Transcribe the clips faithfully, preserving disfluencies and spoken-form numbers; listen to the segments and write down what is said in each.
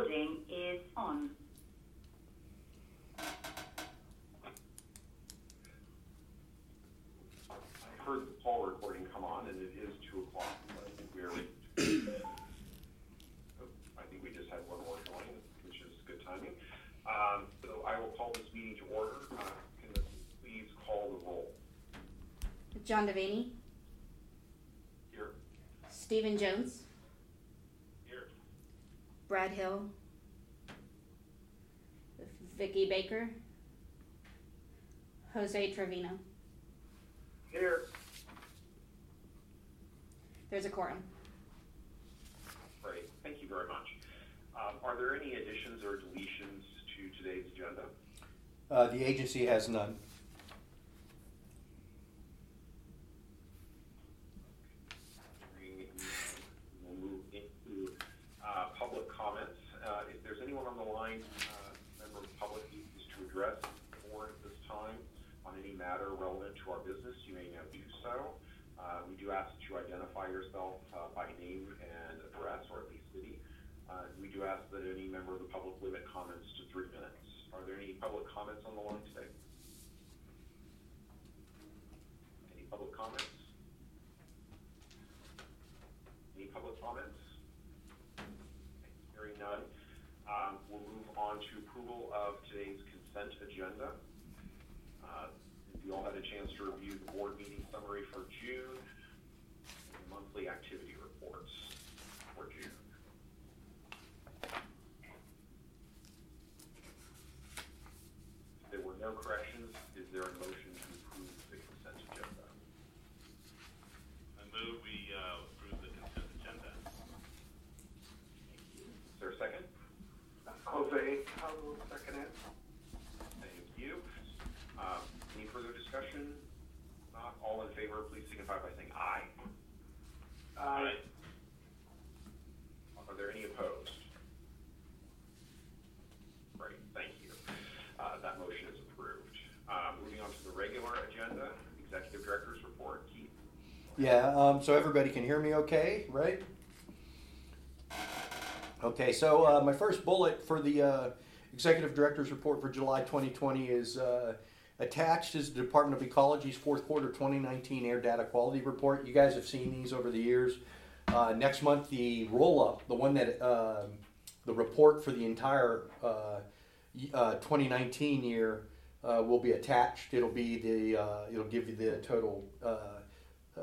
recording is on. I heard the call recording come on, and it is two o'clock. So I think we are. oh, I think we just had one more join, which is good timing. Um, so I will call this meeting to order. Uh, can you please call the roll? John Devaney. Here. Stephen Jones. Here. Brad Hill. Vicky Baker. Jose Trevino. Here. There's a quorum. Great. Thank you very much. Um, are there any additions or deletions to today's agenda? Uh, the agency has none. We'll move into uh, public comments. Uh, if there's anyone on the line, uh, member of the public who wishes to address the board at this time on any matter relevant to our business, you may now do so. Uh, we do ask that you identify yourself uh, by name and address, or at least city. Uh, we do ask that any member of the public limit comments to three minutes. Are there any public comments on the line today? Any public comments? Any public comments? Hearing none. Um, we'll move on to approval of today's consent agenda. Uh, you all had a chance to review the board meeting summary for June and monthly activity reports for June. If there were no corrections, is there a motion to approve the consent agenda? I move we uh, approve the consent agenda. Is there a second? Jose, I will second it. Thank you. Um, any further discussion? Not all in favor, please signify by saying aye. Aye. Are there any opposed? Great, thank you. Uh, that motion is approved. Uh, moving on to the regular agenda, Executive Director's Report. Keith. Yeah, um, so everybody can hear me okay, right? Okay, so uh, my first bullet for the uh, Executive Director's Report for July twenty twenty is uh, attached is the Department of Ecology's fourth quarter twenty nineteen Air Data Quality Report. You guys have seen these over the years. Uh, next month, the roll-up, the one that, uh, the report for the entire uh, uh, twenty nineteen year uh, will be attached. It'll be the, uh, it'll give you the total uh, uh,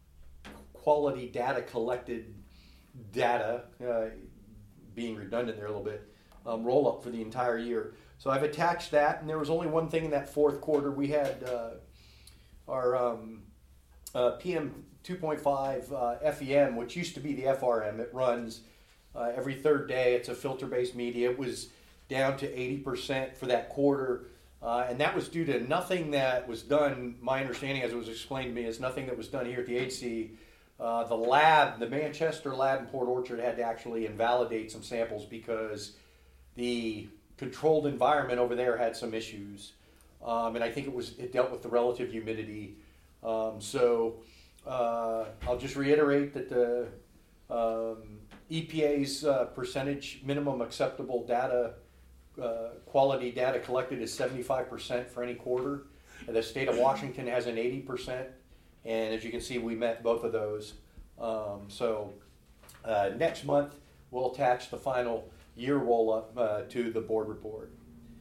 quality data collected data, uh, being redundant there a little bit, um, roll up for the entire year. So I've attached that, and there was only one thing in that fourth quarter. We had uh, our um, uh, P M two point five uh, F E M, which used to be the F R M. It runs uh, every third day. It's a filter-based media. It was down to eighty percent for that quarter, uh, and that was due to nothing that was done. My understanding, as it was explained to me, is nothing that was done here at the H C. Uh, the lab, the Manchester lab in Port Orchard, had to actually invalidate some samples because the controlled environment over there had some issues, um, and I think it was it dealt with the relative humidity. Um, so uh, I'll just reiterate that the um, E P A's uh, percentage minimum acceptable data uh, quality data collected is seventy-five percent for any quarter. And the state of Washington has an eighty percent. And as you can see, we met both of those. Um, so uh, next month, we'll attach the final year roll-up uh, to the board report.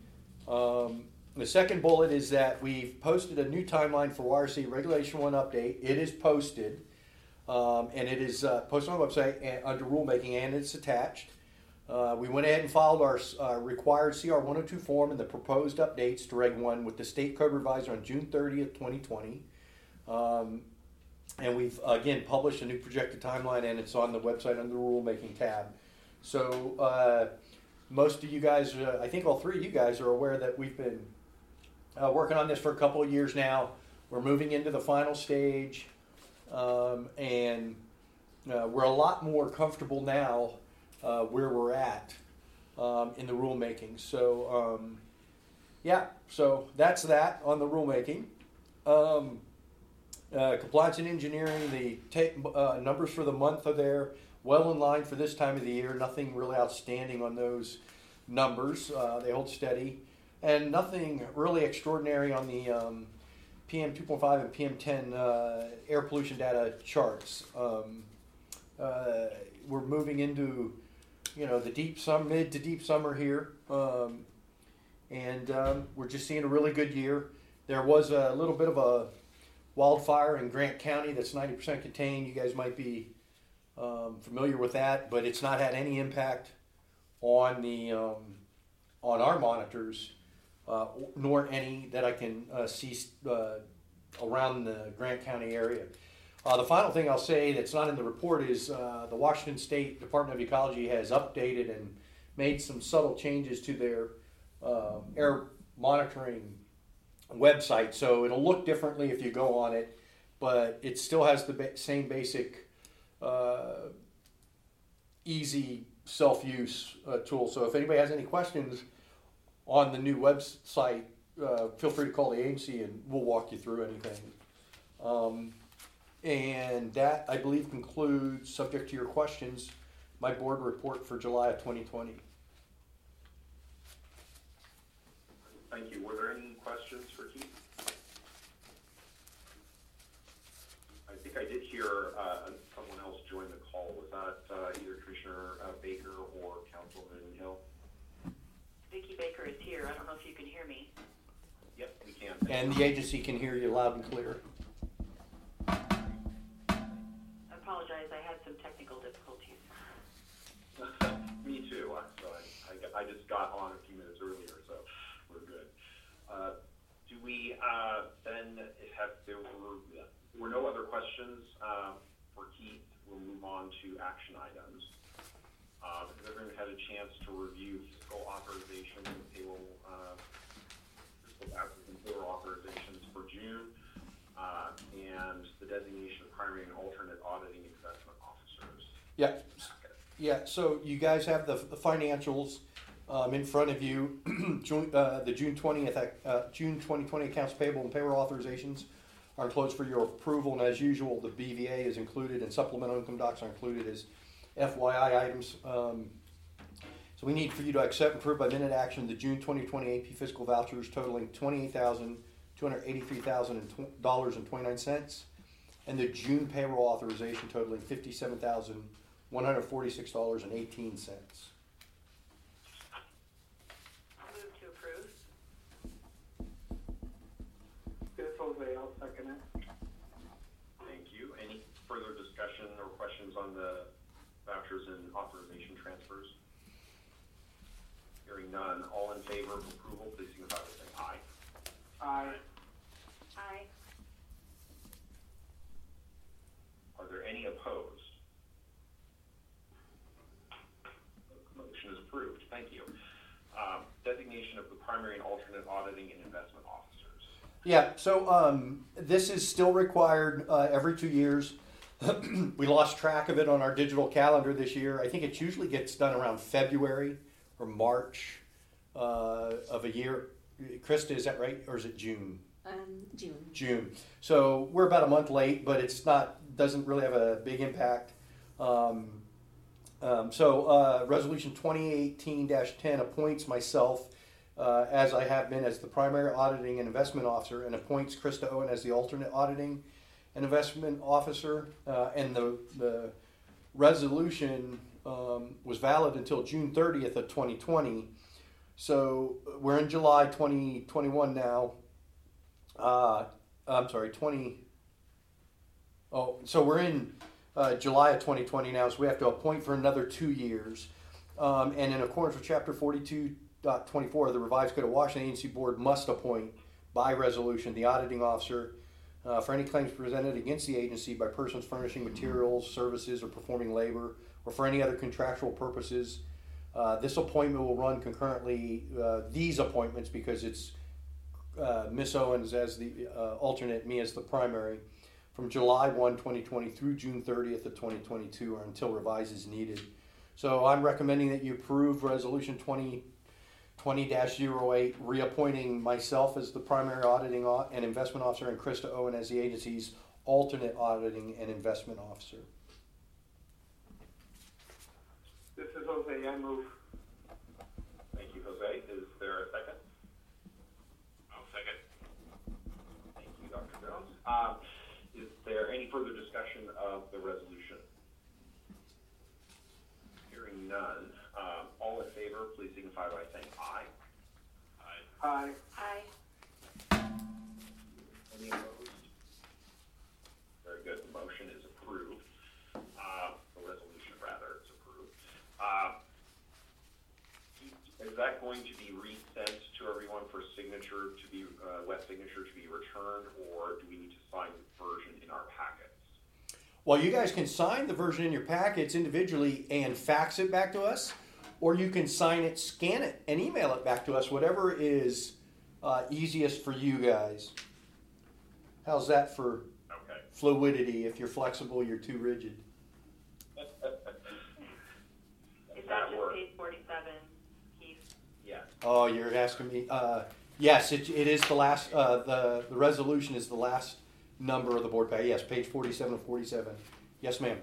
Um, the second bullet is that we've posted a new timeline for W R C Regulation one update. It is posted, um, and it is uh, posted on the website and, under rulemaking, and it's attached. Uh, we went ahead and filed our uh, required C R one oh two form and the proposed updates to Reg one with the State Code Revisor on June thirtieth, twenty twenty. Um, and we've, again, published a new projected timeline, and it's on the website under the rulemaking tab. So uh, most of you guys, uh, I think all three of you guys are aware that we've been uh, working on this for a couple of years now. We're moving into the final stage, um, and uh, we're a lot more comfortable now uh, where we're at um, in the rulemaking. So, um, yeah, so that's that on the rulemaking. Um, Uh, compliance and engineering, the ta- uh, numbers for the month are there. well in line for this time of the year. Nothing really outstanding on those numbers. Uh, they hold steady. And nothing really extraordinary on the um, P M two point five and P M ten uh, air pollution data charts. Um, uh, we're moving into, you know, the deep sum, mid to deep summer here, um, and um, we're just seeing a really good year. There was a little bit of a wildfire in Grant County that's ninety percent contained. You guys might be um, familiar with that, but it's not had any impact on the um, on our monitors. Uh, nor any that I can uh, see uh, around the Grant County area. Uh, the final thing I'll say that's not in the report is uh, the Washington State Department of Ecology has updated and made some subtle changes to their uh, air monitoring website. So it'll look differently if you go on it, but it still has the ba- same basic uh, easy self-use uh, tool. So if anybody has any questions on the new website, uh, feel free to call the agency and we'll walk you through anything. Um, and that, I believe, concludes, subject to your questions, my board report for July of twenty twenty. Thank you. Were there any questions for Keith? I think I did hear uh, someone else join the call. Was that uh, either Commissioner uh, Baker or Councilman Hill? Vicki Baker is here. I don't know if you can hear me. Yep, we can. And the agency can hear you loud and clear. I apologize. I had some technical difficulties. Me too. I'm sorry. I, I just got on a few minutes earlier, so we're good. Uh, do we uh, then have, there were, were no other questions uh, for Keith. We'll move on to action items. Uh, has everyone had a chance to review fiscal authorization, payroll, uh, fiscal assets and payroll authorizations for June, uh, and the designation of primary and alternate auditing investment officers? Yeah, yeah. So you guys have the, the financials um, in front of you. June, uh, the June twentieth, uh, June twenty twenty accounts payable and payroll authorizations are enclosed for your approval, and as usual, the B V A is included, and supplemental income docs are included as F Y I items. Um, so we need for you to accept and approve by minute action the June twenty twenty A P fiscal vouchers totaling twenty-eight thousand two hundred eighty-three dollars and twenty-nine cents, and the June payroll authorization totaling fifty-seven thousand one hundred forty-six dollars and eighteen cents. Move to approve. This Jose, I'll second it. Thank you. Any further discussion or questions on the vouchers and authorization transfers? Hearing none. All in favor of approval, please signify by saying aye. Aye. Aye. Are there any opposed? Motion is approved. Thank you. Um, designation of the primary and alternate auditing and investment officers. Yeah, so um, this is still required uh, every two years. We lost track of it on our digital calendar this year. I think it usually gets done around February or March uh, of a year. Krista, is that right? Or is it June? Um, June. June. So we're about a month late, but it's not, doesn't really have a big impact. Um, um, so uh, Resolution twenty eighteen dash ten appoints myself uh, as I have been as the primary auditing and investment officer, and appoints Krista Owen as the alternate auditing and investment officer. Uh, and the, the resolution um, was valid until June thirtieth of twenty twenty. So we're in July twenty twenty-one now. Uh, I'm sorry, twenty. Oh, so we're in uh, July of twenty twenty now, so we have to appoint for another two years. Um, and in accordance with Chapter forty-two point twenty-four of the Revised Code of Washington, Agency Board must appoint by resolution the auditing officer uh, for any claims presented against the agency by persons furnishing materials, services, or performing labor, or for any other contractual purposes. Uh, this appointment will run concurrently, uh, these appointments, because it's uh, Miss Owens as the uh, alternate, me as the primary, from July first, twenty twenty through June thirtieth of twenty twenty-two, or until revised as needed. So I'm recommending that you approve Resolution twenty twenty dash oh eight, reappointing myself as the primary auditing and investment officer, and Krista Owen as the agency's alternate auditing and investment officer. This is Jose, I move. Thank you, Jose. Is there a second? I'll second. Thank you, Doctor Jones. Um, is there any further discussion of the resolution? Hearing none, um, all in favor, please signify by saying aye. Aye. Aye. Aye. Any opposed? Very good. The motion is approved. Uh, the resolution, rather, is approved. Uh, is that going to be resent to everyone for signature to be, uh, wet signature to be returned, or do we need to sign the version in our packets? Well, you guys can sign the version in your packets individually and fax it back to us, or you can sign it, scan it, and email it back to us, whatever is uh, easiest for you guys. How's that for Okay. fluidity? If you're flexible, you're too rigid. Is That that just works. page forty-seven, Keith? Yes. Oh, you're asking me. Uh, yes, it, it is the last. Uh, the the resolution is the last number of the board pack. Yes, page forty-seven of forty-seven. Yes, ma'am.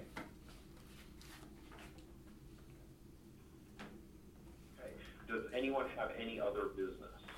Okay. Does anyone have any other business?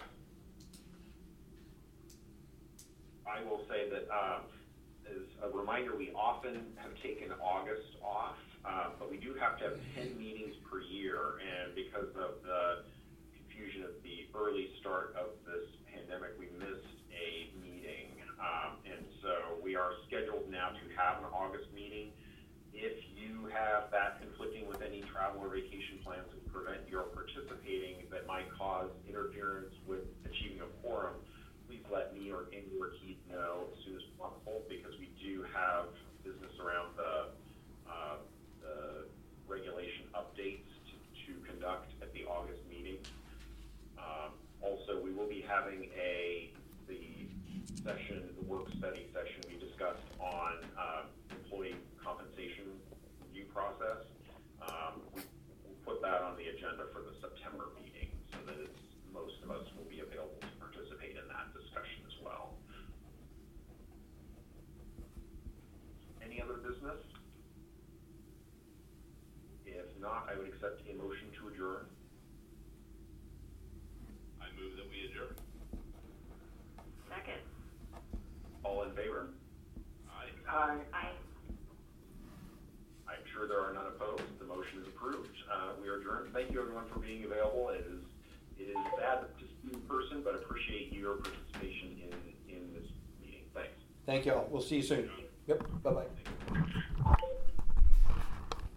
I will say that, um, as a reminder, we often have taken August off, uh, but we do have to have ten meetings per year, and because of the confusion of the early start of this pandemic, we missed a meeting, um, and so we are scheduled now to have an August meeting. If you have that conflicting with any travel or vacation plans that prevent your participating that might cause interference with achieving a quorum, please let me or Amy or Keith know as soon as possible, because we do have business around the, uh, the regulation updates to, to conduct at the August meeting. Um, also, we will be having a, the session, the work study session we discussed on uh, employee compensation review process. Um, we, we'll put that on the agenda for the September meeting so that it's, most of us will be available to participate in that discussion as well. Any other business? If not, I would accept a motion to adjourn. I move that we adjourn. Second. All in favor? Aye. Aye. Aye. I'm sure there are none opposed. The motion is approved. Uh, we are adjourned. Thank you, everyone, for being available. It is it is sad to see in person, but appreciate your participation in in this meeting. Thanks. Thank y'all. We'll see you soon. Yep. Bye bye.